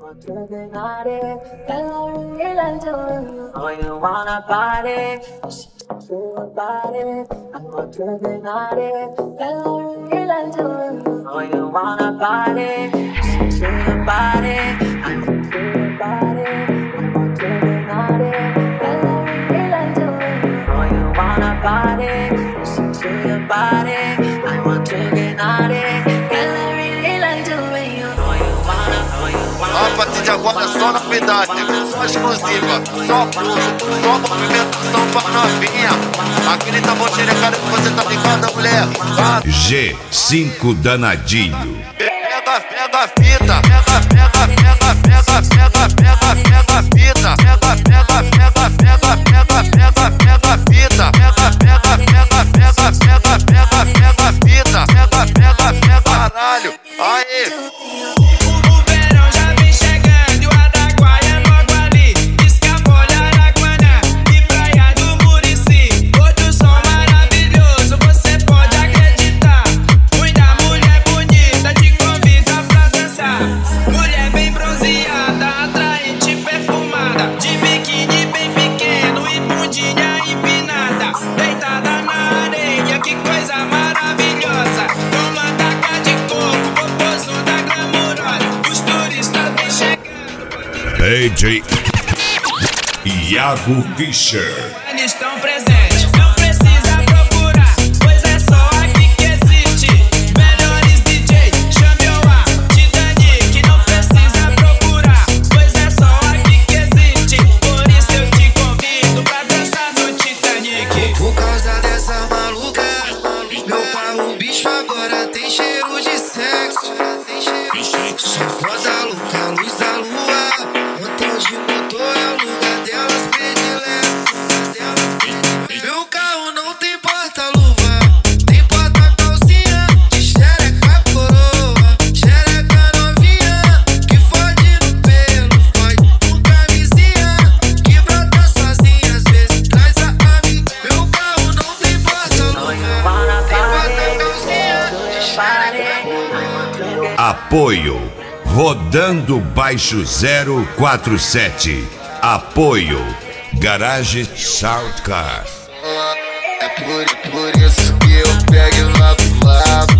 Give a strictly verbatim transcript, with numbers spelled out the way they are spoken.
want to get naughty, tell her real and do it. Oh, you wanna party, she feel about it. I want to get naughty, tell her real and do it. Oh, you wanna party, she feel about it. I want to feel about it. I want to get naughty, tell her real and do it. Oh, you wanna party, she feel about it. I want to get naughty, tell her real and do it. You know you wanna, know you wanna. A partir de agora só novidade, só exclusiva, só blues, só movimentação pra novinha. Aquele tambor xerecado que você tá ligado, mulher. G cinco Danadinho. Pega, pega a fita, pega, pega, pega, pega, pega, pega, pega a fita, pega, pega, pega, pega, pega, pega, pega a fita, pega, pega, pega, pega, pega, pega, pega a fita, pega, pega, pega, caralho, aí. D J Iago Fischer. Eles estão presentes, não precisa procurar, pois é só aqui que existe. Melhores D J, chame o A, Titanic, não precisa procurar, pois é só aqui que existe. Por isso eu te convido pra dançar no Titanic. Por causa dessa maluca, meu carro bicho agora tem cheiro de sexo. Só foda louca, luz da lua. De motor é o lugar delas predileto. Meu carro não tem porta-luva, tem porta-calcinha, de xereca coroa, xereca novinha, que fode no pelo, fode com camisinha, que brota sozinha, às vezes traz a amiga. Meu carro não tem porta-luva, tem porta-calcinha, de xereca. Apoio Rodando Baixo zero quatro sete. Apoio Garage Soundcar. É por, por isso que eu pego lá pro lado.